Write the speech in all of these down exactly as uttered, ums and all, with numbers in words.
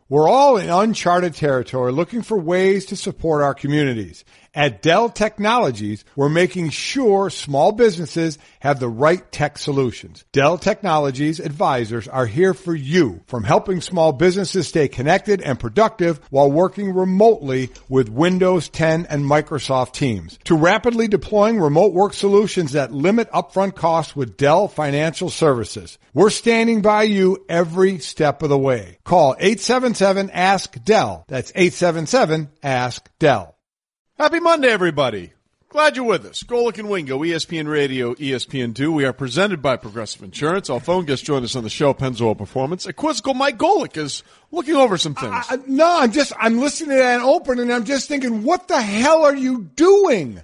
We're all in uncharted territory looking for ways to support our communities. At Dell Technologies, we're making sure small businesses have the right tech solutions. Dell Technologies advisors are here for you, from helping small businesses stay connected and productive while working remotely with Windows ten and Microsoft Teams, to rapidly deploying remote work solutions that limit upfront costs with Dell Financial Services. We're standing by you every step of the way. Call eight seven seven, ask D E L L. That's eight seven seven, ask D E L L. Happy Monday, everybody. Glad you're with us. Golic and Wingo, E S P N Radio, E S P N two. We are presented by Progressive Insurance. Our phone guest joined us on the show, Pennzoil Performance. A quizzical Mike Golic is looking over some things. I, I, no, I'm just, I'm listening to that open and I'm just thinking, what the hell are you doing?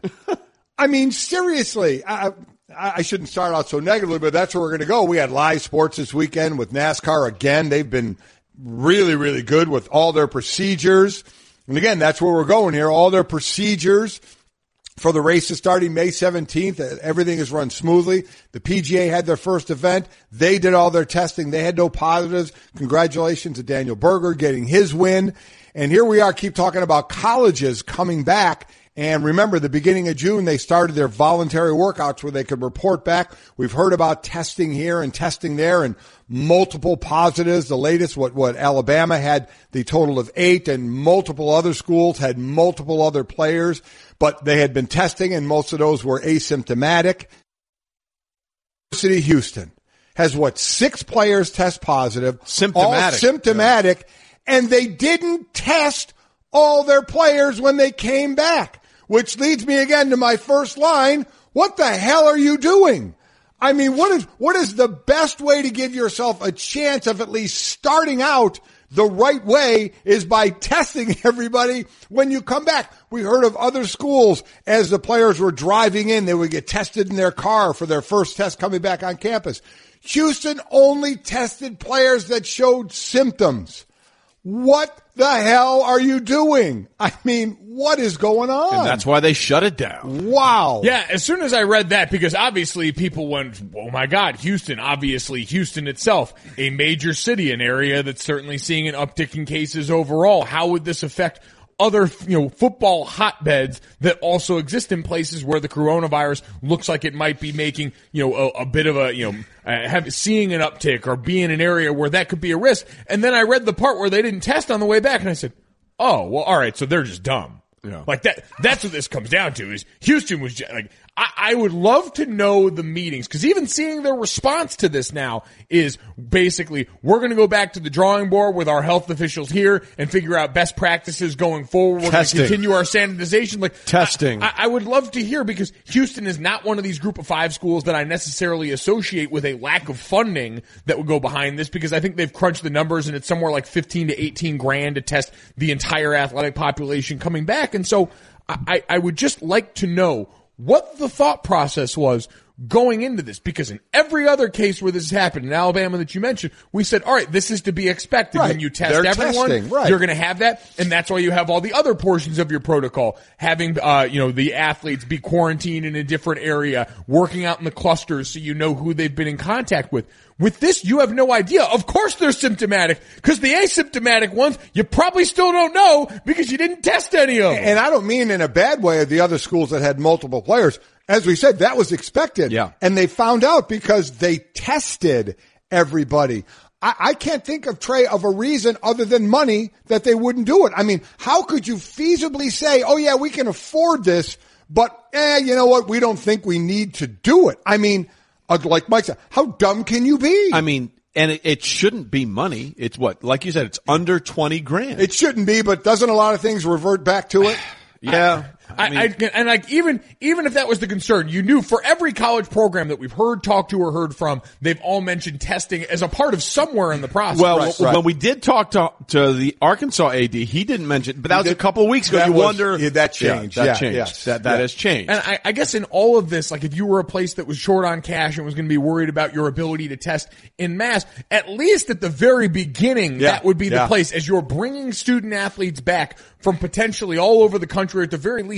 I mean, seriously. I, I shouldn't start out so negatively, but that's where we're going to go. We had live sports this weekend with NASCAR again. They've been really, really good with all their procedures. And again, that's where we're going here. All their procedures for the races starting May seventeenth. Everything is run smoothly. The P G A had their first event. They did all their testing. They had no positives. Congratulations to Daniel Berger getting his win. And here we are, keep talking about colleges coming back. And remember, the beginning of June, they started their voluntary workouts where they could report back. We've heard about testing here and testing there and multiple positives. The latest, what, what Alabama had the total of eight, and multiple other schools had multiple other players, but they had been testing and most of those were asymptomatic. University of Houston has what, six players test positive, symptomatic, all symptomatic, yeah. And they didn't test all their players when they came back. Which leads me again to my first line. What the hell are you doing? I mean, what is, what is the best way to give yourself a chance of at least starting out the right way is by testing everybody when you come back. We heard of other schools as the players were driving in, they would get tested in their car for their first test coming back on campus. Houston only tested players that showed symptoms. What the hell are you doing? I mean, what is going on? And that's why they shut it down. Wow. Yeah, as soon as I read that, because obviously people went, oh my God, Houston, obviously Houston itself, a major city, an area that's certainly seeing an uptick in cases overall. How would this affect other, you know, football hotbeds that also exist in places where the coronavirus looks like it might be making, you know, a, a bit of a, you know, uh, have, seeing an uptick or be in an area where that could be a risk. And then I read the part where they didn't test on the way back and I said, oh, well, all right, so they're just dumb. Yeah. Like that, that's what this comes down to is Houston was just, like, I, I would love to know the meetings, because even seeing their response to this now is basically, we're going to go back to the drawing board with our health officials here and figure out best practices going forward. We're going to continue our sanitization. Like testing. I, I would love to hear, because Houston is not one of these group of five schools that I necessarily associate with a lack of funding that would go behind this, because I think they've crunched the numbers and it's somewhere like fifteen to eighteen grand to test the entire athletic population coming back. And so I, I would just like to know what the thought process was going into this, because in every other case where this has happened, in Alabama that you mentioned, we said, all right, this is to be expected. Right. When you test They're everyone, testing, right. You're going to have that, and that's why you have all the other portions of your protocol, having, uh, you know, the athletes be quarantined in a different area, working out in the clusters so you know who they've been in contact with. With this, you have no idea. Of course they're symptomatic, because the asymptomatic ones, you probably still don't know because you didn't test any of them. And I don't mean in a bad way of the other schools that had multiple players. As we said, that was expected. Yeah. And they found out because they tested everybody. I, I can't think of, Trey, of a reason other than money that they wouldn't do it. I mean, how could you feasibly say, oh yeah, we can afford this, but eh, you know what? We don't think we need to do it. I mean, uh, like Mike said, how dumb can you be? I mean, and it, it shouldn't be money. It's what, like you said, it's under twenty grand. It shouldn't be, but doesn't a lot of things revert back to it? Yeah. I, mean, I, I, and like even even if that was the concern, you knew for every college program that we've heard, talked to, or heard from, they've all mentioned testing as a part of somewhere in the process. Well, right, when right. we did talk to to the Arkansas A D, he didn't mention, but that He was did, a couple of weeks ago. that You was, wonder yeah, that changed. Yeah, that yeah, changed. Yes. That that yeah. has changed. And I, I guess in all of this, like if you were a place that was short on cash and was going to be worried about your ability to test in mass, at least at the very beginning, Yeah, that would be the yeah. place as you're bringing student athletes back from potentially all over the country, or at the very least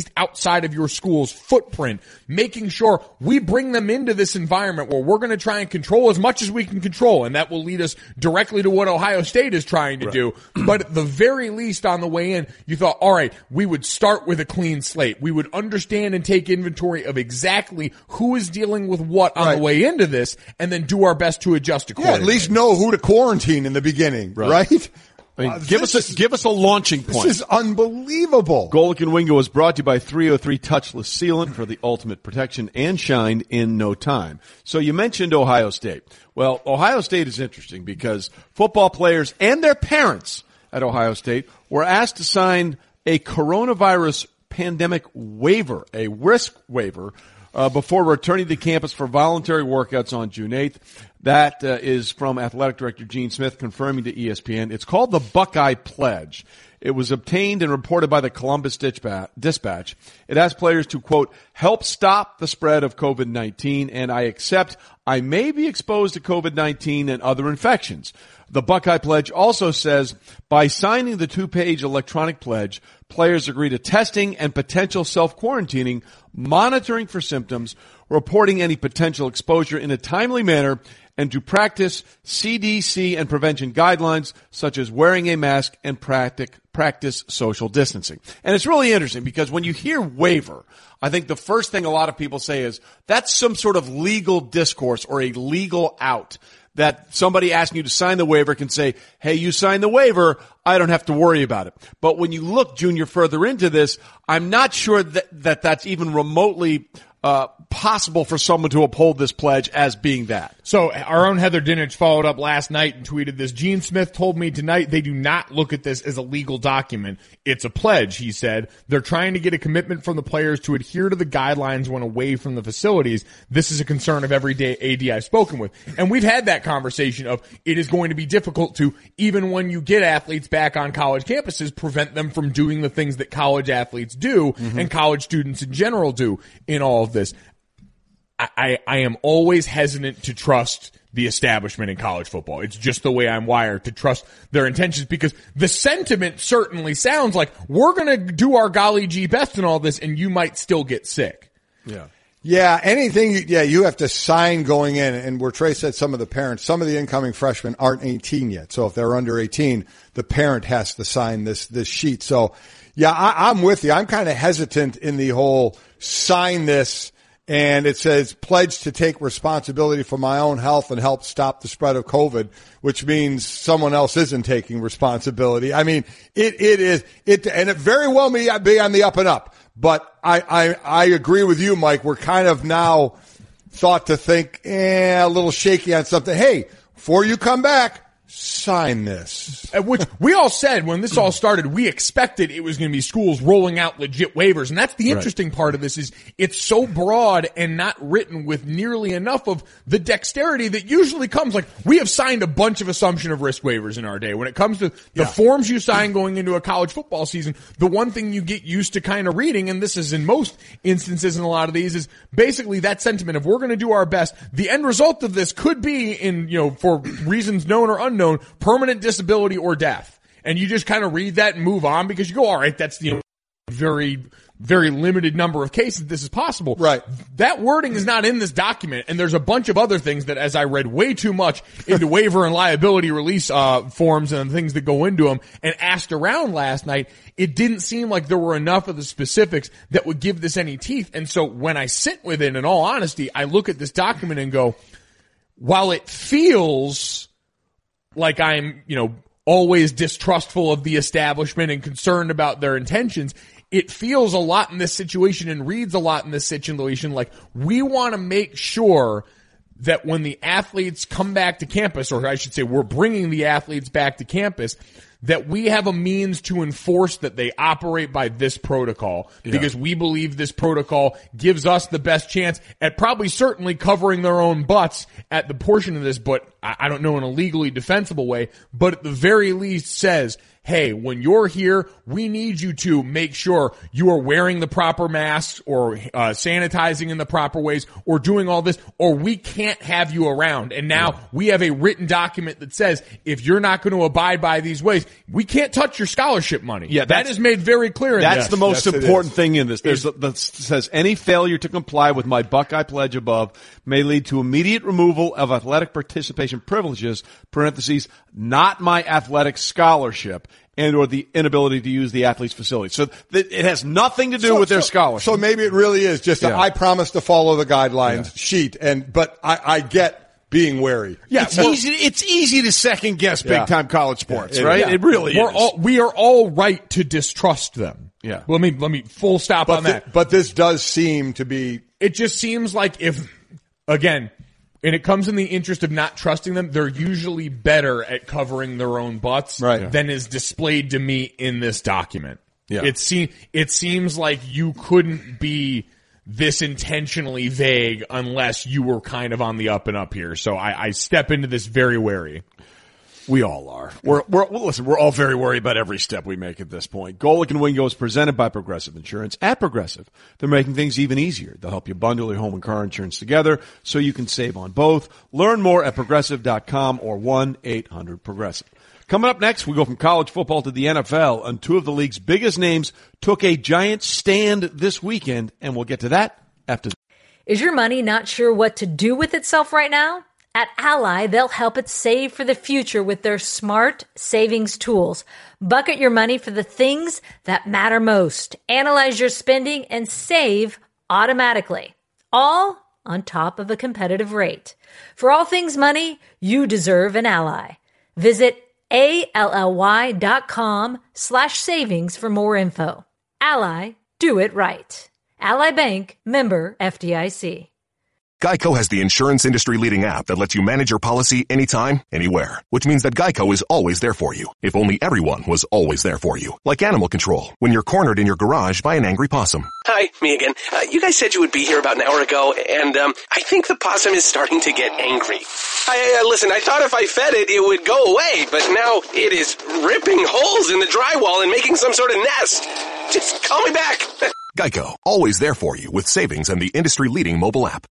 least outside of your school's footprint, making sure we bring them into this environment where we're going to try and control as much as we can control, and that will lead us directly to what Ohio State is trying to right. do. But at the very least on the way in, you thought, all right, we would start with a clean slate. We would understand and take inventory of exactly who is dealing with what on right. the way into this, and then do our best to adjust accordingly. Yeah, at least know who to quarantine in the beginning, right? right? I mean, uh, give us a, is, give us a launching point. This is unbelievable. Golic and Wingo was brought to you by three oh three Touchless Sealant for the ultimate protection and shine in no time. So you mentioned Ohio State. Well, Ohio State is interesting because football players and their parents at Ohio State were asked to sign a coronavirus pandemic waiver, a risk waiver, uh, before returning to campus for voluntary workouts on June eighth. That uh, is from Athletic Director Gene Smith confirming to E S P N. It's called the Buckeye Pledge. It was obtained and reported by the Columbus Dispatch. It asks players to, quote, help stop the spread of COVID nineteen, and I accept I may be exposed to COVID nineteen and other infections. The Buckeye Pledge also says by signing the two-page electronic pledge, players agree to testing and potential self-quarantining, monitoring for symptoms, reporting any potential exposure in a timely manner, and to practice C D C and prevention guidelines such as wearing a mask and practice social distancing. And it's really interesting because when you hear waiver, I think the first thing a lot of people say is that's some sort of legal discourse or a legal out that somebody asking you to sign the waiver can say, hey, you signed the waiver, I don't have to worry about it. But when you look, Junior, further into this, I'm not sure that, that that's even remotely uh possible for someone to uphold this pledge as being that. So our own Heather Dinich followed up last night and tweeted this. Gene Smith told me tonight they do not look at this as a legal document. It's a pledge, he said. They're trying to get a commitment from the players to adhere to the guidelines when away from the facilities. This is a concern of every day A D I've spoken with. And we've had that conversation of it is going to be difficult to, even when you get athletes back on college campuses, prevent them from doing the things that college athletes do mm-hmm. and college students in general do in all of this. I, I am always hesitant to trust the establishment in college football. It's just the way I'm wired to trust their intentions because the sentiment certainly sounds like we're going to do our golly gee best in all this and you might still get sick. Yeah. Yeah, anything, yeah, you have to sign going in. And where Trey said some of the parents, some of the incoming freshmen aren't eighteen yet. So if they're under eighteen, the parent has to sign this, this sheet. So yeah, I, I'm with you. I'm kind of hesitant in the whole sign this. And it says, pledge to take responsibility for my own health and help stop the spread of COVID, which means someone else isn't taking responsibility. I mean, it, it is, it, and it very well may be on the up and up. But I, I, I agree with you, Mike. We're kind of now thought to think, eh, a little shaky on something. Hey, before you come back, sign this. Which we all said when this all started, we expected it was going to be schools rolling out legit waivers. And that's the interesting right. part of this is it's so broad and not written with nearly enough of the dexterity that usually comes. Like we have signed a bunch of assumption of risk waivers in our day. When it comes to the yeah. forms you sign going into a college football season, the one thing you get used to kind of reading, and this is in most instances in a lot of these, is basically that sentiment of we're going to do our best. The end result of this could be in, you know, for reasons known or unknown, Known, permanent disability or death. And you just kind of read that and move on because you go, all right, that's the you know, very, very limited number of cases this is possible. Right. That wording is not in this document. And there's a bunch of other things that as I read way too much into waiver and liability release, uh, forms and things that go into them and asked around last night, it didn't seem like there were enough of the specifics that would give this any teeth. And so when I sit with it, in all honesty, I look at this document and go, while it feels like I'm, you know, always distrustful of the establishment and concerned about their intentions, it feels a lot in this situation and reads a lot in this situation like we want to make sure that when the athletes come back to campus, or I should say we're bringing the athletes back to campus, that we have a means to enforce that they operate by this protocol yeah. because we believe this protocol gives us the best chance at probably certainly covering their own butts at the portion of this. But I don't know in a legally defensible way, but at the very least says, hey, when you're here, we need you to make sure you are wearing the proper masks or uh, sanitizing in the proper ways or doing all this, or we can't have you around. And now yeah. we have a written document that says if you're not going to abide by these ways, we can't touch your scholarship money. Yeah, that is made very clear. That's in this. the most yes, important thing in this. There's that says any failure to comply with my Buckeye pledge above may lead to immediate removal of athletic participation privileges, parentheses, not my athletic scholarship, and or the inability to use the athlete's facility. So th- it has nothing to do so, with their so, scholarship. So maybe it really is just a yeah. I promise to follow the guidelines yeah. sheet. And but I, I get being wary. Yeah, it's easy. It's easy to second guess big Yeah. time college sports, Yeah, it right? is. It really We're is. all, we are all right to distrust them. Yeah. Let me, let me full stop But on thi- that. but this does seem to be. It just seems like if, again, and it comes in the interest of not trusting them, they're usually better at covering their own butts Right. than is displayed to me in this document. Yeah. It seems, it seems like you couldn't be this intentionally vague unless you were kind of on the up and up here. So I, I step into this very wary. We all are. We're, we're, well, listen, we're all very worried about every step we make at this point. Golic and Wingo is presented by Progressive Insurance. At Progressive, they're making things even easier. They'll help you bundle your home and car insurance together so you can save on both. Learn more at progressive dot com or one eight hundred progressive. Coming up next, we go from college football to the N F L, and two of the league's biggest names took a giant stand this weekend, and we'll get to that after. Is your money not sure what to do with itself right now? At Ally, they'll help it save for the future with their smart savings tools. Bucket your money for the things that matter most. Analyze your spending and save automatically. All on top of a competitive rate. For all things money, you deserve an Ally. Visit A-L-L-Y dot com slash savings for more info. Ally, do it right. Ally Bank, member F D I C. Geico has the insurance industry-leading app that lets you manage your policy anytime, anywhere. Which means that Geico is always there for you. If only everyone was always there for you. Like animal control, when you're cornered in your garage by an angry possum. Hi, me again. Uh, you guys said you would be here about an hour ago, and um, I think the possum is starting to get angry. I, uh, listen, I thought if I fed it, it would go away, but now it is ripping holes in the drywall and making some sort of nest. Just call me back. Geico, always there for you with savings and the industry-leading mobile app.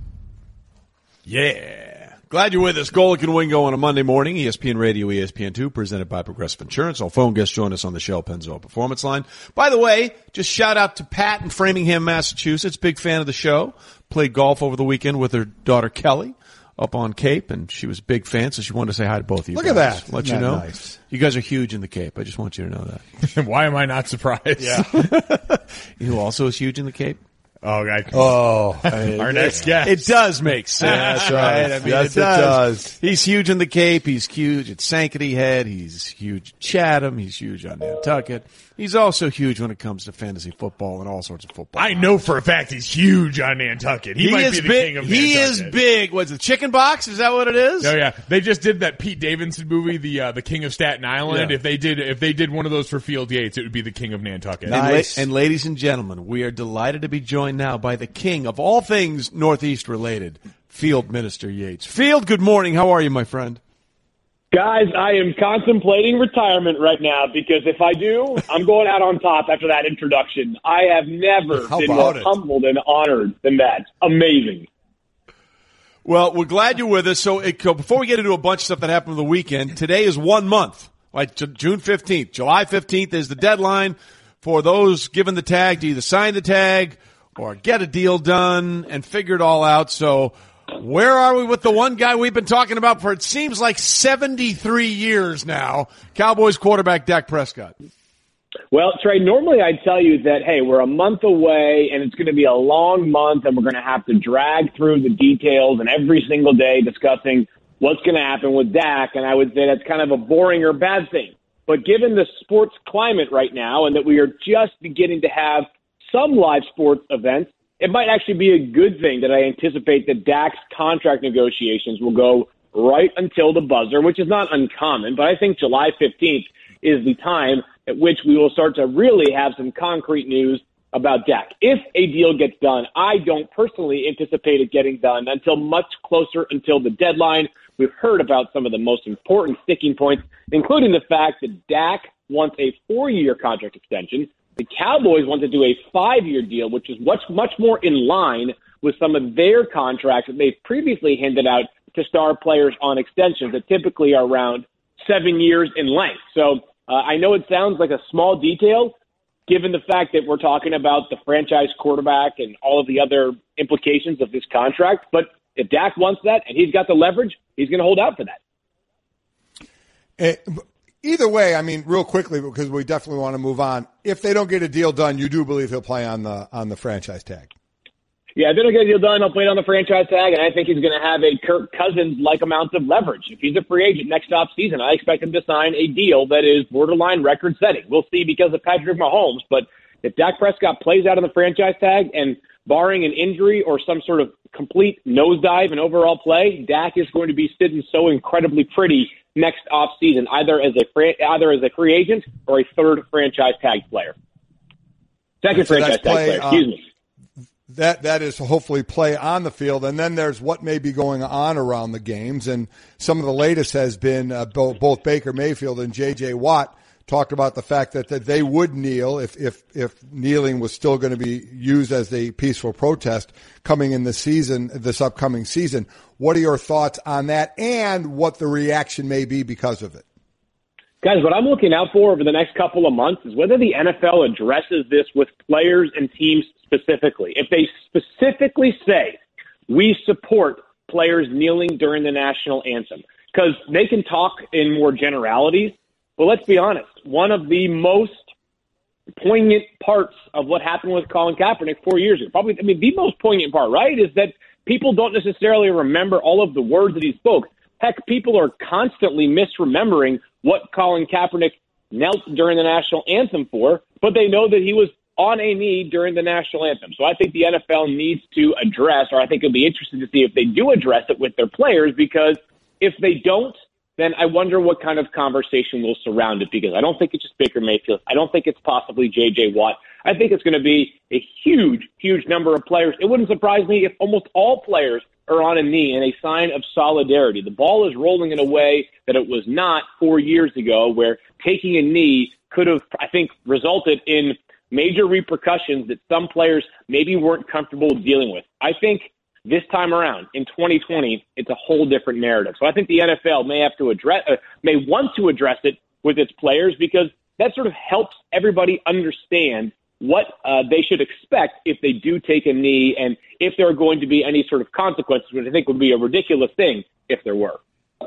Yeah. Glad you're with us. Golic and Wingo on a Monday morning. E S P N Radio, E S P N two, presented by Progressive Insurance. Our phone guests join us on the Shell Pennzoil Performance Line. By the way, just shout out to Pat in Framingham, Massachusetts. Big fan of the show. Played golf over the weekend with her daughter Kelly up on Cape, and she was a big fan, so she wanted to say hi to both of you Look guys. at that. Let Isn't you that know. nice? You guys are huge in the Cape. I just want you to know that. Why am I not surprised? Yeah. You know who also is huge in the Cape? Oh, God. Oh, Our next guest. It does make sense, Yes, right? yes. I mean, Yes, it, does. it does. He's huge in the Cape. He's huge at Sankaty Head. He's huge at Chatham. He's huge on Nantucket. He's also huge when it comes to fantasy football and all sorts of football. I know for a fact he's huge on Nantucket. He, He might is be the big. king of He Nantucket. is big. What's the chicken box? Is that what it is? Oh yeah, they just did that Pete Davidson movie, the uh, the King of Staten Island. Yeah. If they did, if they did one of those for Field Yates, it would be the King of Nantucket. And, Nice. la- and ladies and gentlemen, we are delighted to be joined now by the king of all things Northeast related, Field Minister Yates. Field, good morning. How are you, my friend? Guys, I am contemplating retirement right now because if I do, I'm going out on top after that introduction. I have never How been about more it? humbled and honored than that. Amazing. Well, we're glad you're with us. So it, before we get into a bunch of stuff that happened over the weekend, today is one month, like J- June fifteenth. July fifteenth is the deadline for those given the tag to either sign the tag or get a deal done and figure it all out. So where are we with the one guy we've been talking about for, it seems like seventy-three years now, Cowboys quarterback Dak Prescott? Well, Trey, normally I'd tell you that, hey, we're a month away and it's going to be a long month and we're going to have to drag through the details and every single day discussing what's going to happen with Dak. And I would say that's kind of a boring or bad thing. But given the sports climate right now and that we are just beginning to have some live sports events, it might actually be a good thing that I anticipate that Dak's contract negotiations will go right until the buzzer, which is not uncommon. But I think July fifteenth is the time at which we will start to really have some concrete news about Dak. If a deal gets done, I don't personally anticipate it getting done until much closer until the deadline, we've heard about some of the most important sticking points, including the fact that Dak wants a four-year contract extension. The Cowboys want to do a five-year deal, which is much, much more in line with some of their contracts that they've previously handed out to star players on extensions that typically are around seven years in length. So uh, I know it sounds like a small detail, given the fact that we're talking about the franchise quarterback and all of the other implications of this contract. But if Dak wants that and he's got the leverage, he's going to hold out for that. Uh, either way, I mean, real quickly, because we definitely want to move on. If they don't get a deal done, you do believe he'll play on the on the franchise tag? Yeah, if they don't get a deal done, he'll play it on the franchise tag, and I think he's going to have a Kirk Cousins-like amount of leverage. If he's a free agent next offseason, I expect him to sign a deal that is borderline record-setting. We'll see because of Patrick Mahomes, but if Dak Prescott plays out on the franchise tag and barring an injury or some sort of complete nosedive in overall play, Dak is going to be sitting so incredibly pretty next offseason, either as a fra- either as a free agent or a third franchise tag player. Second so franchise tag play, player, excuse um, me. That that is hopefully play on the field, and then there's what may be going on around the games. And some of the latest has been uh, both, both Baker Mayfield and J J Watt talked about the fact that, that they would kneel if if if kneeling was still going to be used as a peaceful protest coming in the season, this upcoming season. What are your thoughts on that, and what the reaction may be because of it? Guys, what I'm looking out for over the next couple of months is whether the N F L addresses this with players and teams specifically. If they specifically say, we support players kneeling during the national anthem, because they can talk in more generalities, but let's be honest, one of the most poignant parts of what happened with Colin Kaepernick four years ago, probably, I mean, the most poignant part, right, is that people don't necessarily remember all of the words that he spoke. Heck, people are constantly misremembering what Colin Kaepernick knelt during the national anthem for, but they know that he was on a knee during the national anthem. So I think the N F L needs to address, or I think it'll be interesting to see if they do address it with their players, because if they don't, then I wonder what kind of conversation will surround it, because I don't think it's just Baker Mayfield. I don't think it's possibly J J Watt. I think it's going to be a huge, huge number of players. It wouldn't surprise me if almost all players are on a knee in a sign of solidarity. The ball is rolling in a way that it was not four years ago, where taking a knee could have, I think, resulted in major repercussions that some players maybe weren't comfortable dealing with. I think this time around, in twenty twenty, it's a whole different narrative. So I think the N F L may have to address, uh, may want to address it with its players, because that sort of helps everybody understand what uh, they should expect if they do take a knee, and if there are going to be any sort of consequences, which I think would be a ridiculous thing if there were.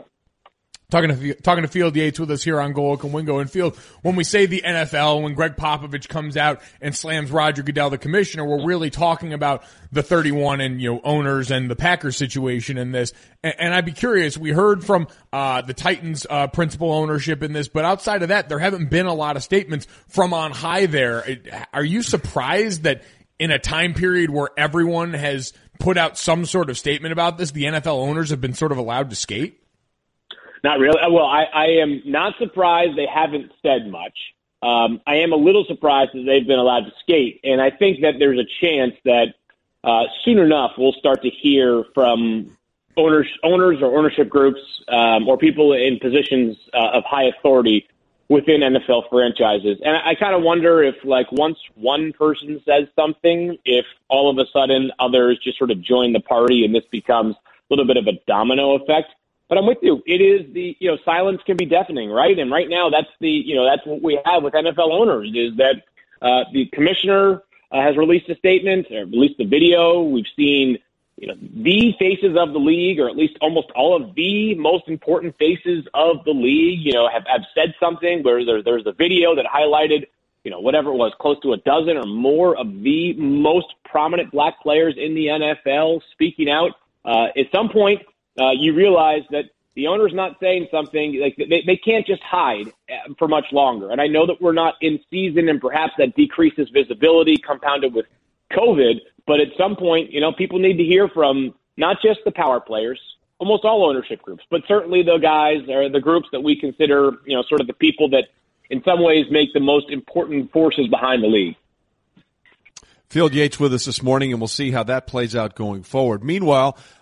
Talking to talking to Field Yates with us here on Golic and Wingo. And Field, when we say the N F L, when Greg Popovich comes out and slams Roger Goodell, the commissioner, we're really talking about the thirty-one and, you know, owners and the Packers situation in this. And, and I'd be curious, we heard from uh the Titans uh principal ownership in this, but outside of that, there haven't been a lot of statements from on high there. Are you surprised that in a time period where everyone has put out some sort of statement about this, the N F L owners have been sort of allowed to skate? Not really. Well, I, I am not surprised they haven't said much. Um, I am a little surprised that they've been allowed to skate, and I think that there's a chance that uh, soon enough we'll start to hear from owners, owners or ownership groups um, or people in positions uh, of high authority within N F L franchises. And I, I kind of wonder if, like, once one person says something, if all of a sudden others just sort of join the party and this becomes a little bit of a domino effect. But I'm with you. It is the, you know, silence can be deafening, right? And right now that's the, you know, that's what we have with N F L owners, is that uh, the commissioner uh, has released a statement, or released a video. We've seen, you know, the faces of the league, or at least almost all of the most important faces of the league, you know, have, have said something, where there, there's a video that highlighted, you know, whatever it was, close to a dozen or more of the most prominent black players in the N F L speaking out. Uh, at some point, Uh, you realize that the owner's not saying something, like they, they can't just hide for much longer. And I know that we're not in season, and perhaps that decreases visibility compounded with COVID. But at some point, you know, people need to hear from not just the power players, almost all ownership groups, but certainly the guys or the groups that we consider, you know, sort of the people that in some ways make the most important forces behind the league. Field Yates with us this morning, and we'll see how that plays out going forward. Meanwhile,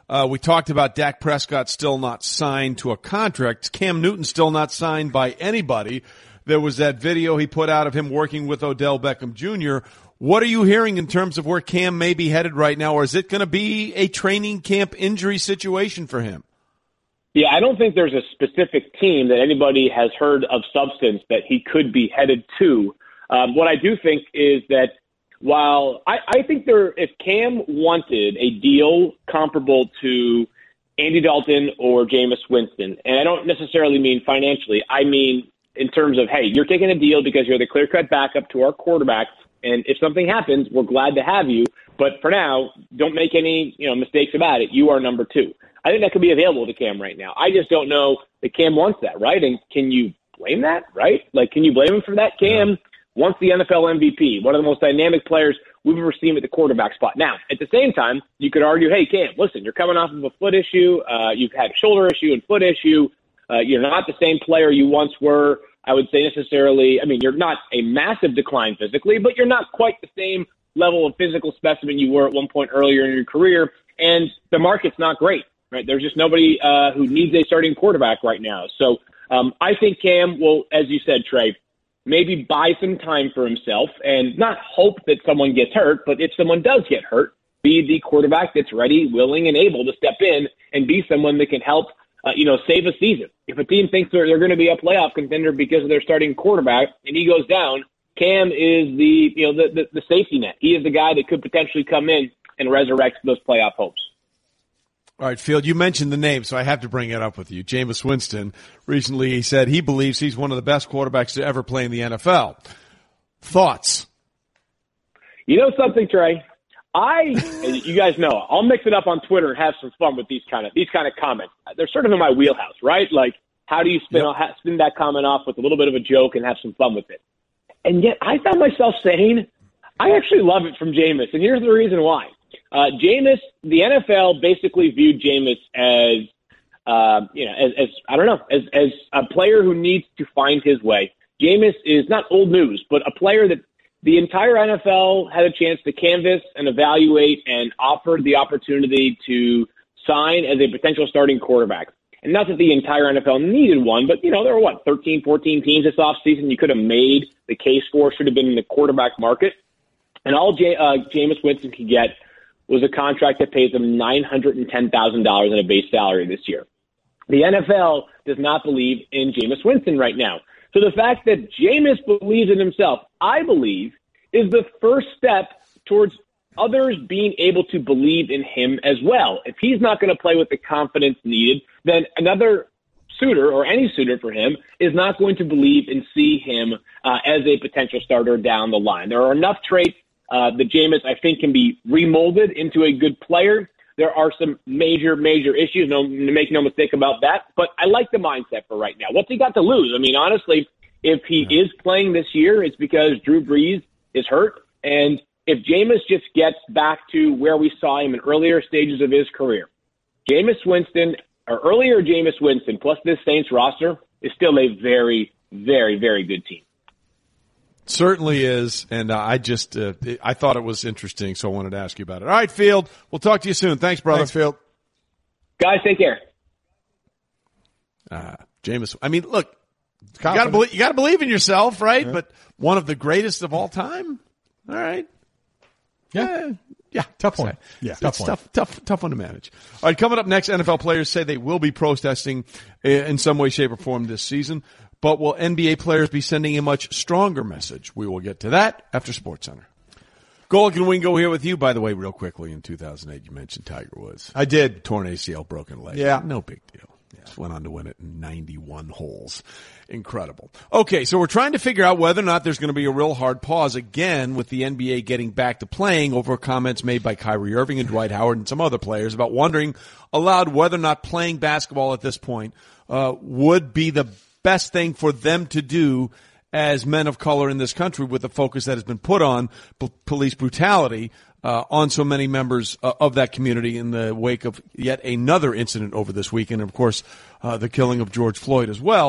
Uh, we talked about Dak Prescott still not signed to a contract. Cam Newton still not signed by anybody. There was that video he put out of him working with Odell Beckham Junior What are you hearing in terms of where Cam may be headed right now, or is it going to be a training camp injury situation for him? Yeah, I don't think there's a specific team that anybody has heard of substance that he could be headed to. Um, what I do think is that while I, I think there, if Cam wanted a deal comparable to Andy Dalton or Jameis Winston, and I don't necessarily mean financially, I mean in terms of, hey, you're taking a deal because you're the clear-cut backup to our quarterback, and if something happens, we're glad to have you. But for now, don't make any you know mistakes about it. You are number two. I think that could be available to Cam right now. I just don't know that Cam wants that, right? And can you blame that, right? Like, can you blame him for that? Cam wants the N F L M V P, one of the most dynamic players we've ever seen at the quarterback spot. Now, at the same time, you could argue, hey, Cam, listen, you're coming off of a foot issue. Uh, you've had a shoulder issue and foot issue. Uh, you're not the same player you once were, I would say necessarily. I mean, you're not a massive decline physically, but you're not quite the same level of physical specimen you were at one point earlier in your career. And the market's not great. Right, there's just nobody uh, who needs a starting quarterback right now. So um, I think Cam will, as you said, Trey, maybe buy some time for himself and not hope that someone gets hurt, but if someone does get hurt, be the quarterback that's ready, willing, and able to step in and be someone that can help, uh, you know, save a season. If a team thinks they're, they're going to be a playoff contender because of their starting quarterback and he goes down, Cam is the, you know, the, the, the safety net. He is the guy that could potentially come in and resurrect those playoff hopes. All right, Field, you mentioned the name, so I have to bring it up with you. Jameis Winston, recently he said he believes he's one of the best quarterbacks to ever play in the N F L. Thoughts? You know something, Trey? I, you guys know, I'll mix it up on Twitter and have some fun with these kind of these kind of comments. They're sort of in my wheelhouse, right? Like, how do you spin, yep. spin that comment off with a little bit of a joke and have some fun with it? And yet I found myself saying, I actually love it from Jameis, and here's the reason why. Uh, Jameis, the N F L basically viewed Jameis as, uh, you know, as, as, I don't know, as, as a player who needs to find his way. Jameis is not old news, but a player that the entire N F L had a chance to canvass and evaluate and offered the opportunity to sign as a potential starting quarterback. And not that the entire N F L needed one, but, you know, there were, what, thirteen, fourteen teams this offseason you could have made the case for, should have been in the quarterback market. And all J- uh, Jameis Winston could get was a contract that pays him nine hundred ten thousand dollars in a base salary this year. The N F L does not believe in Jameis Winston right now. So the fact that Jameis believes in himself, I believe, is the first step towards others being able to believe in him as well. If he's not going to play with the confidence needed, then another suitor or any suitor for him is not going to believe and see him uh, as a potential starter down the line. There are enough traits Uh, the Jameis, I think, can be remolded into a good player. There are some major, major issues. No, make no mistake about that. But I like the mindset for right now. What's he got to lose? I mean, honestly, if he yeah. is playing this year, it's because Drew Brees is hurt. And if Jameis just gets back to where we saw him in earlier stages of his career, Jameis Winston, or earlier Jameis Winston, plus this Saints roster, is still a very, very, very good team. Certainly is, and uh, I just uh, I thought it was interesting, so I wanted to ask you about it. All right, Field, we'll talk to you soon. Thanks, brother. Thanks, Field. Guys, take care. Uh, Jameis, I mean, look, you gotta believe, you gotta believe in yourself, right? Yeah. But one of the greatest of all time. All right. Yeah. Uh, yeah. Tough one. Yeah. Tough one. Tough, tough, tough one to manage. All right, coming up next, N F L players say they will be protesting in some way, shape, or form this season. But will N B A players be sending a much stronger message? We will get to that after SportsCenter. Golic and Wingo here with you. By the way, real quickly, in two thousand eight, you mentioned Tiger Woods. I did. Torn A C L, broken leg. Yeah. No big deal. Yeah. Just went on to win it in ninety-one holes. Incredible. Okay, so we're trying to figure out whether or not there's going to be a real hard pause again with the N B A getting back to playing over comments made by Kyrie Irving and Dwight Howard and some other players about wondering aloud whether or not playing basketball at this point uh, would be the best thing for them to do as men of color in this country, with the focus that has been put on p- police brutality uh, on so many members uh, of that community in the wake of yet another incident over this weekend, and of course uh, the killing of George Floyd as well.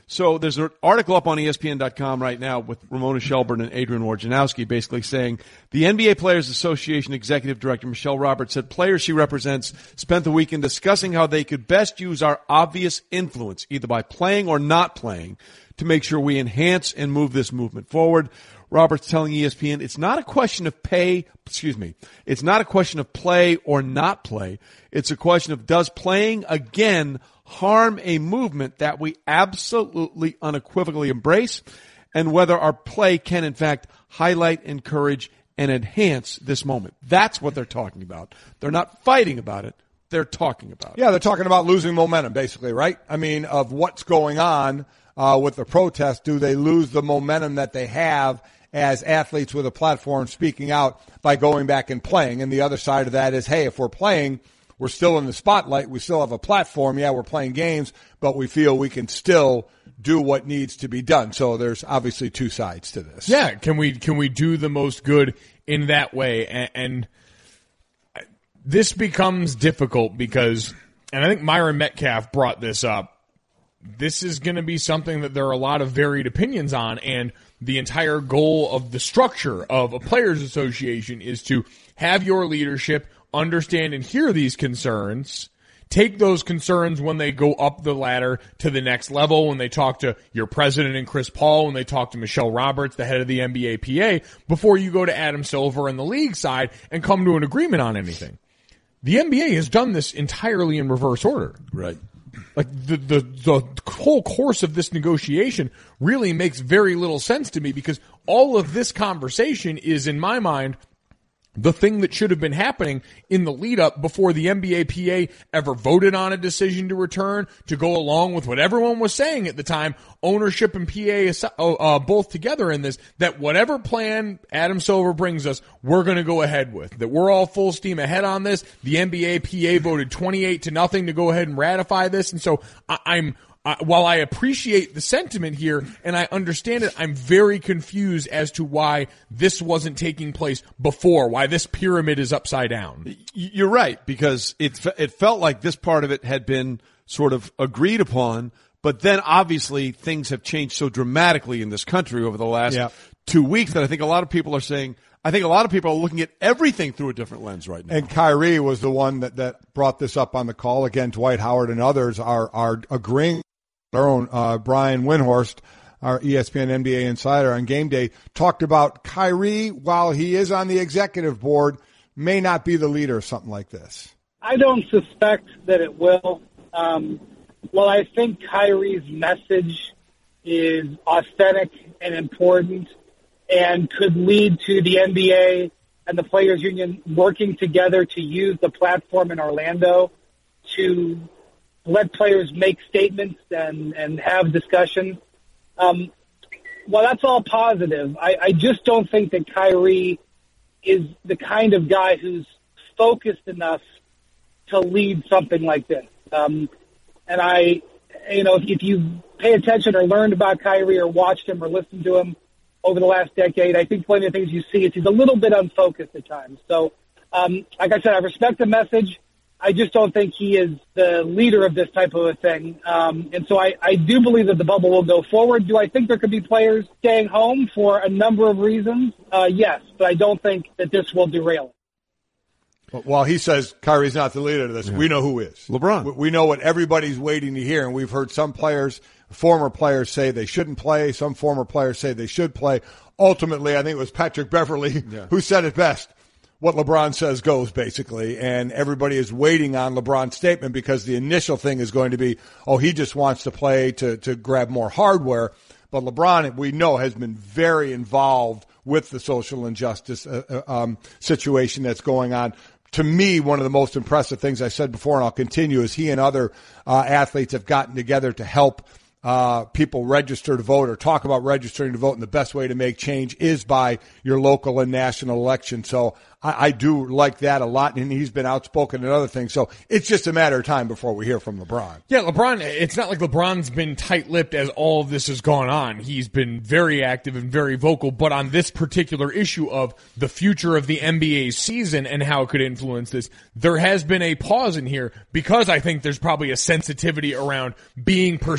So there's an article up on E S P N dot com right now with Ramona Shelburne and Adrian Wojnarowski basically saying the N B A Players Association Executive Director Michelle Roberts said players she represents spent the weekend discussing how they could best use our obvious influence, either by playing or not playing, to make sure we enhance and move this movement forward. Roberts telling E S P N, it's not a question of pay, excuse me, it's not a question of play or not play. It's a question of does playing again harm a movement that we absolutely unequivocally embrace, and whether our play can in fact highlight, encourage, and enhance this moment. That's what they're talking about. They're not fighting about it. They're talking about it. Yeah, they're talking about losing momentum, basically, right? I mean, of what's going on uh, with the protest. Do they lose the momentum that they have as athletes with a platform speaking out by going back and playing? And the other side of that is, hey, if we're playing, we're still in the spotlight. We still have a platform. Yeah, we're playing games, but we feel we can still do what needs to be done. So there's obviously two sides to this. Yeah, can we can we do the most good in that way? And, and this becomes difficult because, and I think Myron Metcalf brought this up, this is going to be something that there are a lot of varied opinions on, and the entire goal of the structure of a players association is to have your leadership understand and hear these concerns, take those concerns when they go up the ladder to the next level, when they talk to your president and Chris Paul, when they talk to Michelle Roberts, the head of the N B A P A, before you go to Adam Silver and the league side and come to an agreement on anything. The N B A has done this entirely in reverse order. Right. Like the, the, the whole course of this negotiation really makes very little sense to me, because all of this conversation is, in my mind, the thing that should have been happening in the lead up before the N B A P A ever voted on a decision to return, to go along with what everyone was saying at the time, ownership and P A uh, both together in this, that whatever plan Adam Silver brings us, we're going to go ahead with. That we're all full steam ahead on this. The N B A P A voted twenty-eight to nothing to go ahead and ratify this. And so I, I'm Uh, while I appreciate the sentiment here and I understand it, I'm very confused as to why this wasn't taking place before, why this pyramid is upside down. You're right, because it it felt like this part of it had been sort of agreed upon, but then obviously things have changed so dramatically in this country over the last yeah. two weeks that I think a lot of people are saying, I think a lot of people are looking at everything through a different lens right now. And Kyrie was the one that, that brought this up on the call. Again, Dwight Howard and others are, are agreeing. Our own uh, Brian Windhorst, our E S P N N B A insider on game day, talked about Kyrie, while he is on the executive board, may not be the leader of something like this. I don't suspect that it will. Um, well, I think Kyrie's message is authentic and important and could lead to the N B A and the Players Union working together to use the platform in Orlando to let players make statements and, and have discussion. Um, well, that's all positive. I, I just don't think that Kyrie is the kind of guy who's focused enough to lead something like this. Um, and I, you know, if, if you pay attention or learned about Kyrie or watched him or listened to him over the last decade, I think one of the things you see is he's a little bit unfocused at times. So, um, like I said, I respect the message. I just don't think he is the leader of this type of a thing. Um, and so I, I do believe that the bubble will go forward. Do I think there could be players staying home for a number of reasons? Uh, yes, but I don't think that this will derail it. While he says Kyrie's not the leader of this, yeah. we know who is. LeBron. We know what everybody's waiting to hear, and we've heard some players, former players, say they shouldn't play. Some former players say they should play. Ultimately, I think it was Patrick Beverley yeah. who said it best. What LeBron says goes, basically, and everybody is waiting on LeBron's statement because the initial thing is going to be, oh, he just wants to play to, to grab more hardware. But LeBron, we know, has been very involved with the social injustice uh, um, situation that's going on. To me, one of the most impressive things I said before, and I'll continue, is he and other uh, athletes have gotten together to help uh people register to vote or talk about registering to vote, and the best way to make change is by your local and national election. So I, I do like that a lot, and he's been outspoken and other things. So it's just a matter of time before we hear from LeBron. Yeah, LeBron, it's not like LeBron's been tight-lipped as all of this has gone on. He's been very active and very vocal, but on this particular issue of the future of the N B A season and how it could influence this, there has been a pause in here because I think there's probably a sensitivity around being perceived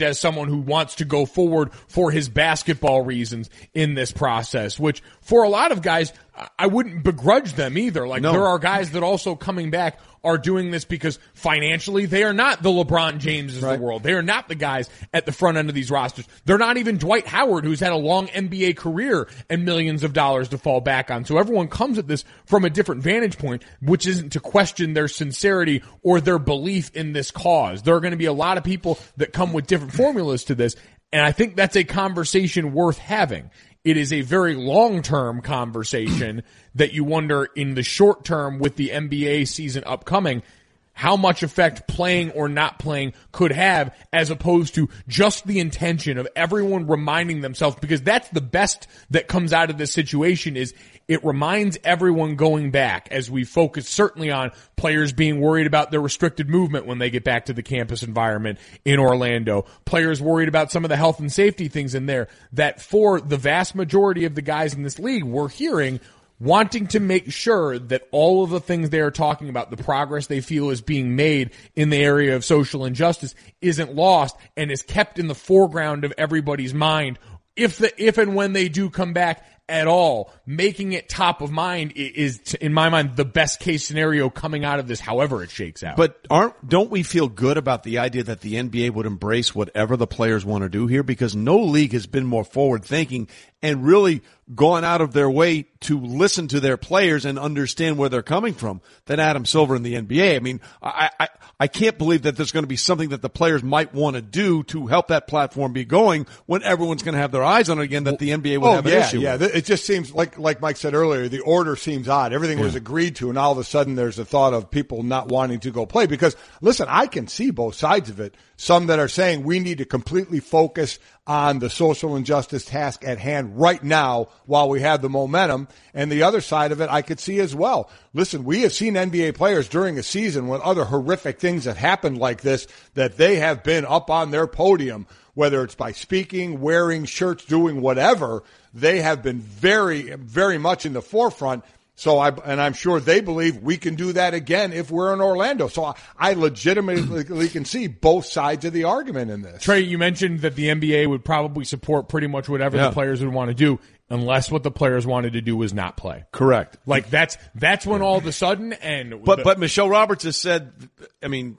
as someone who wants to go forward for his basketball reasons in this process, which for a lot of guys, I wouldn't begrudge them either. Like, no. there are guys that also coming back are doing this because financially they are not the LeBron Jameses right. of the world. They are not the guys at the front end of these rosters. They're not even Dwight Howard, who's had a long N B A career and millions of dollars to fall back on. So everyone comes at this from a different vantage point, which isn't to question their sincerity or their belief in this cause. There are going to be a lot of people that come with different formulas to this, and I think that's a conversation worth having. It is a very long-term conversation that you wonder in the short term with the N B A season upcoming, how much effect playing or not playing could have, as opposed to just the intention of everyone reminding themselves, because that's the best that comes out of this situation is it reminds everyone going back, as we focus certainly on players being worried about their restricted movement when they get back to the campus environment in Orlando, players worried about some of the health and safety things in there, that for the vast majority of the guys in this league, we're hearing wanting to make sure that all of the things they are talking about, the progress they feel is being made in the area of social injustice, isn't lost and is kept in the foreground of everybody's mind if the if and when they do come back at all. Making it top of mind is, in my mind, the best case scenario coming out of this, however it shakes out. But aren't don't we feel good about the idea that the N B A would embrace whatever the players want to do here? Because no league has been more forward thinking and really gone out of their way to listen to their players and understand where they're coming from than Adam Silver and the N B A. I mean, I, I, I can't believe that there's going to be something that the players might want to do to help that platform be going when everyone's going to have their eyes on it again, that the N B A would oh, have an yeah, issue yeah. with. It just seems like, like Mike said earlier, the order seems odd. Everything Yeah. was agreed to, and all of a sudden there's a thought of people not wanting to go play. Because, listen, I can see both sides of it. Some that are saying we need to completely focus on the social injustice task at hand right now while we have the momentum. And the other side of it I could see as well. Listen, we have seen N B A players during a season when other horrific things have happened like this, that they have been up on their podium, whether it's by speaking, wearing shirts, doing whatever. They have been very, very much in the forefront. So I, and I'm sure they believe we can do that again if we're in Orlando. So I, I legitimately can see both sides of the argument in this. Trey, you mentioned that the N B A would probably support pretty much whatever Yeah. the players would want to do, unless what the players wanted to do was not play. Correct. Like that's that's when all of a sudden and But the, but Michelle Roberts has said, I mean,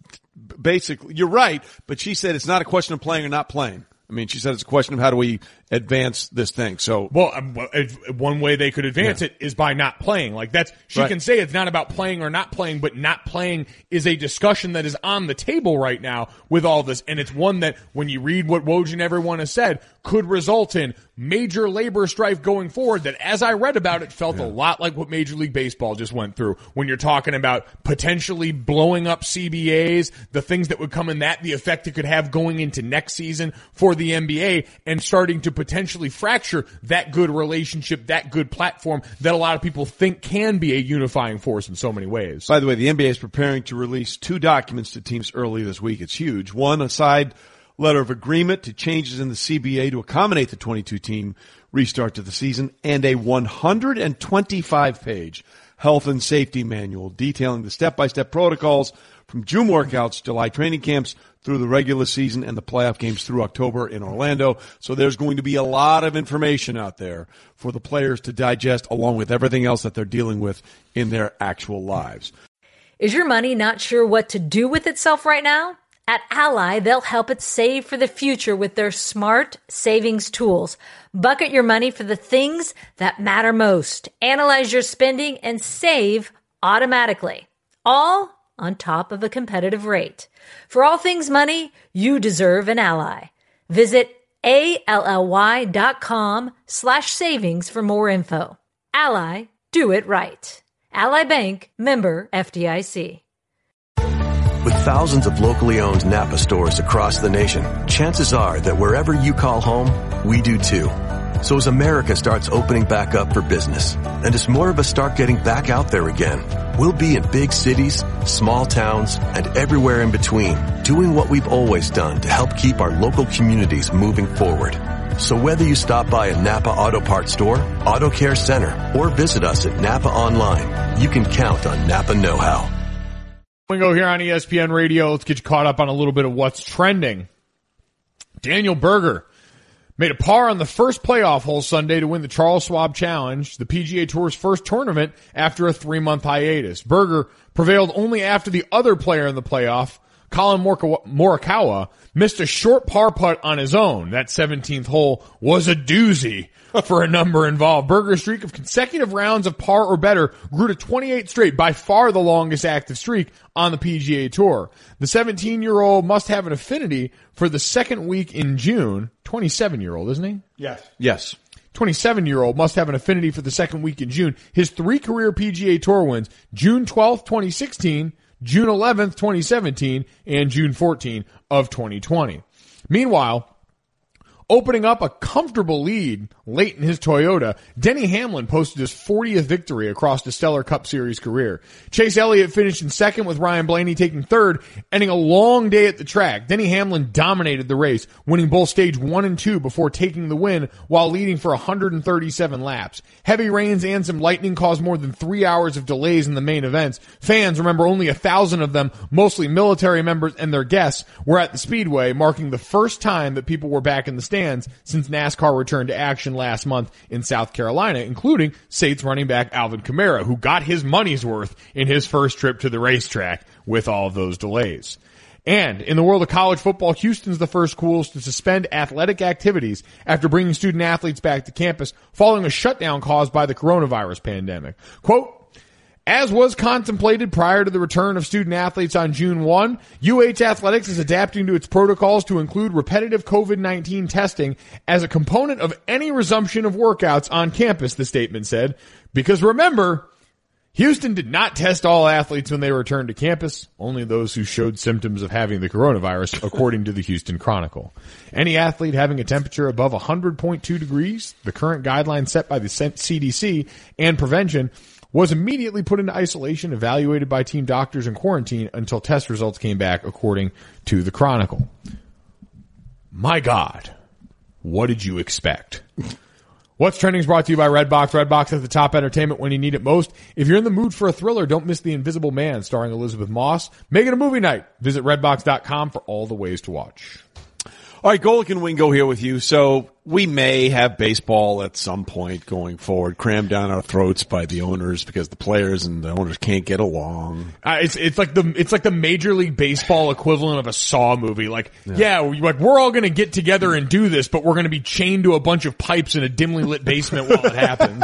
basically, you're right, but she said it's not a question of playing or not playing. I mean, she said it's a question of how do we advance this thing. So, well, um, well, if- one way they could advance Yeah. it is by not playing. Like that's she Right. can say it's not about playing or not playing, but not playing is a discussion that is on the table right now with all this, and it's one that when you read what Woj and everyone has said could result in major labor strife going forward. That, as I read about it, felt Yeah. a lot like what Major League Baseball just went through. When you're talking about potentially blowing up C B As, the things that would come in that, the effect it could have going into next season for the N B A, and starting to potentially fracture that good relationship, that good platform that a lot of people think can be a unifying force in so many ways. by the way, the N B A is preparing to release two documents to teams early this week. It's huge. One, a side letter of agreement to changes in the C B A to accommodate the twenty-two team restart to the season, and a one hundred twenty-five page health and safety manual detailing the step-by-step protocols from June workouts, July training camps, through the regular season and the playoff games through October in Orlando. So there's going to be a lot of information out there for the players to digest, along with everything else that they're dealing with in their actual lives. Is your money not sure what to do with itself right now? At Ally, they'll help it save for the future with their smart savings tools. Bucket your money for the things that matter most. Analyze your spending and save automatically. All on top of a competitive rate. For all things money, you deserve an Ally. Visit A-L-L-Y dot com slash savings for more info. Ally, do it right. Ally Bank, member F D I C. With thousands of locally owned Napa stores across the nation, chances are that wherever you call home, we do too. So as America starts opening back up for business, and as more of us start getting back out there again, we'll be in big cities, small towns, and everywhere in between, doing what we've always done to help keep our local communities moving forward. So whether you stop by a Napa Auto Parts store, Auto Care Center, or visit us at Napa Online, you can count on Napa know-how. We go here on E S P N Radio. Let's get you caught up on a little bit of what's trending Daniel Berger made a par on the first playoff hole Sunday to win the Charles Schwab Challenge, the P G A Tour's first tournament after a three-month hiatus. Berger prevailed only after the other player in the playoff, Colin Morikawa, missed a short par putt on his own. That seventeenth hole was a doozy for a number involved. Berger's streak of consecutive rounds of par or better grew to twenty-eight straight, by far the longest active streak on the P G A Tour. The seventeen-year-old must have an affinity for the second week in June. twenty-seven-year-old, isn't he? Yes. Yes. twenty-seven-year-old must have an affinity for the second week in June. His three career P G A Tour wins, June twelfth, twenty sixteen, June eleventh, twenty seventeen, and June fourteenth of twenty twenty. Meanwhile, opening up a comfortable lead late in his Toyota, Denny Hamlin posted his fortieth victory across the stellar Cup Series career. Chase Elliott finished in second, with Ryan Blaney taking third, ending a long day at the track. Denny Hamlin dominated the race, winning both stage one and two before taking the win while leading for one hundred thirty-seven laps. Heavy rains and some lightning caused more than three hours of delays in the main events. Fans, remember, only a thousand of them, mostly military members and their guests, were at the Speedway, marking the first time that people were back in the stands since NASCAR returned to action last month in South Carolina, including Saints running back Alvin Kamara, who got his money's worth in his first trip to the racetrack with all of those delays. And in the world of college football, Houston's the first schools to suspend athletic activities after bringing student athletes back to campus following a shutdown caused by the coronavirus pandemic. Quote, as was contemplated prior to the return of student athletes on June first, U H Athletics is adapting to its protocols to include repetitive COVID nineteen testing as a component of any resumption of workouts on campus, the statement said. Because remember, Houston did not test all athletes when they returned to campus, only those who showed symptoms of having the coronavirus, according to the Houston Chronicle. Any athlete having a temperature above one hundred point two degrees, the current guideline set by the C D C and prevention, was immediately put into isolation, evaluated by team doctors, and quarantined until test results came back, according to the Chronicle. My God, what did you expect? What's Trending is brought to you by Redbox. Redbox has the top entertainment when you need it most. If you're in the mood for a thriller, don't miss The Invisible Man, starring Elizabeth Moss. Make it a movie night. Visit redbox dot com for all the ways to watch. All right, Golic and Wingo here with you. So we may have baseball at some point going forward, crammed down our throats by the owners because the players and the owners can't get along. Uh, it's it's like the it's like the Major League Baseball equivalent of a Saw movie. Like, yeah, yeah we, like we're all going to get together and do this, but we're going to be chained to a bunch of pipes in a dimly lit basement while it happens.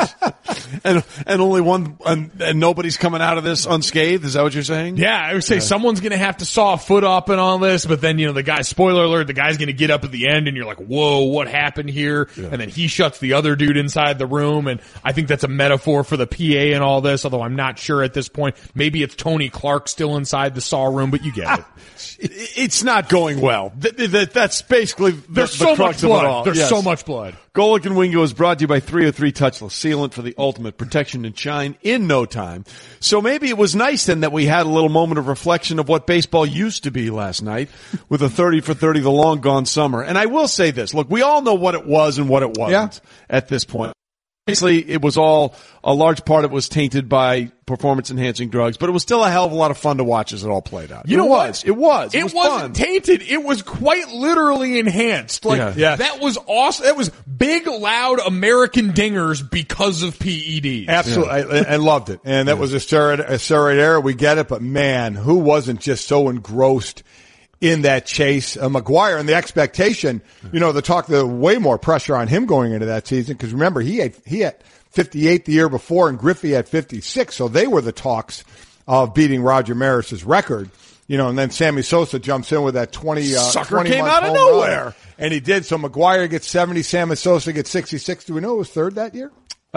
and and only one and, and nobody's coming out of this unscathed. Is that what you're saying? Yeah, I would say yeah. someone's going to have to saw a foot up and all this, but then you know the guy. Spoiler alert: the guy's going to get up at the end, and you're like, "Whoa, what happened here?" Yeah. And then he shuts the other dude inside the room, and I think that's a metaphor for the P A and all this. Although I'm not sure at this point. Maybe it's Tony Clark still inside the Saw room, but you get it. It's not going well. That's basically the, there's the so crux much blood. of it all. There's yes. so much blood. Golic and Wingo is brought to you by three oh three Touchless Sealant for the ultimate protection and shine in no time. So maybe it was nice then that we had a little moment of reflection of what baseball used to be last night with a thirty for thirty, the long gone summer. And I will say this. Look, we all know what it was and what it wasn't yeah. at this point. Obviously, it was all, a large part of it was tainted by performance-enhancing drugs, but it was still a hell of a lot of fun to watch as it all played out. You it know was. what? It was. It, it was wasn't fun. tainted. It was quite literally enhanced. Like, yeah. Yes. that was awesome. That was big, loud American dingers because of P E Ds. Absolutely. Yeah. I, I loved it. And that yeah. was a steroid, a steroid era. We get it. But man, who wasn't just so engrossed in that chase? Uh, McGuire and the expectation, you know, the talk, the way more pressure on him going into that season. Cause remember, he had, he had fifty-eight the year before and Griffey had fifty-six. So they were the talks of beating Roger Maris's record, you know, and then Sammy Sosa jumps in with that twenty, uh, Sucker twenty came out of home nowhere. Run. And he did. So McGuire gets seventy, Sammy Sosa gets sixty-six. Do we know it was third that year?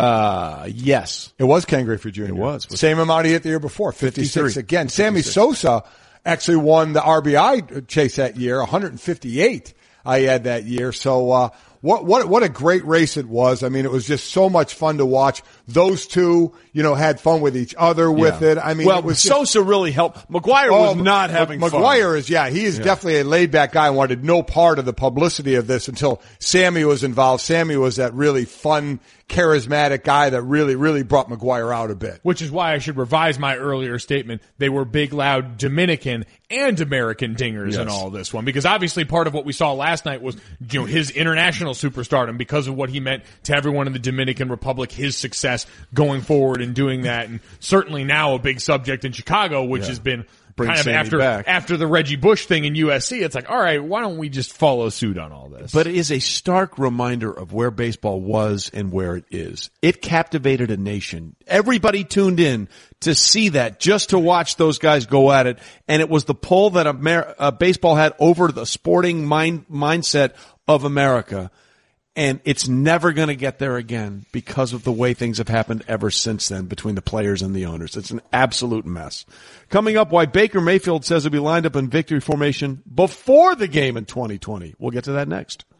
Uh, yes. It was Ken Griffey Junior It was. Same amount he hit the year before, fifty-six fifty-three again. Sammy fifty-six Sosa actually won the R B I chase that year, one hundred fifty-eight I had that year. So, uh, what, what, what a great race it was. I mean, it was just so much fun to watch. Those two, you know, had fun with each other with yeah. it. I mean, well, it was Sosa just, really helped. McGuire oh, was not having McGuire fun. McGuire is, yeah, he is yeah. definitely a laid back guy and wanted no part of the publicity of this until Sammy was involved. Sammy was that really fun, charismatic guy that really, really brought McGuire out a bit. Which is why I should revise my earlier statement. They were big, loud Dominican and American dingers Yes. in all this one, because obviously part of what we saw last night was, you know, his international superstardom because of what he meant to everyone in the Dominican Republic, his success going forward and doing that, and certainly now a big subject in Chicago, which Yeah. has been Bring kind of Sammy after back. after the Reggie Bush thing in U S C. It's like, all right, why don't we just follow suit on all this? But it is a stark reminder of where baseball was and where it is. It captivated a nation. Everybody tuned in to see that, just to watch those guys go at it. And it was the pull that Amer- uh, baseball had over the sporting mind- mindset of America. And it's never going to get there again because of the way things have happened ever since then between the players and the owners. It's an absolute mess. Coming up, why Baker Mayfield says he'll be lined up in victory formation before the game in twenty twenty. We'll get to that next.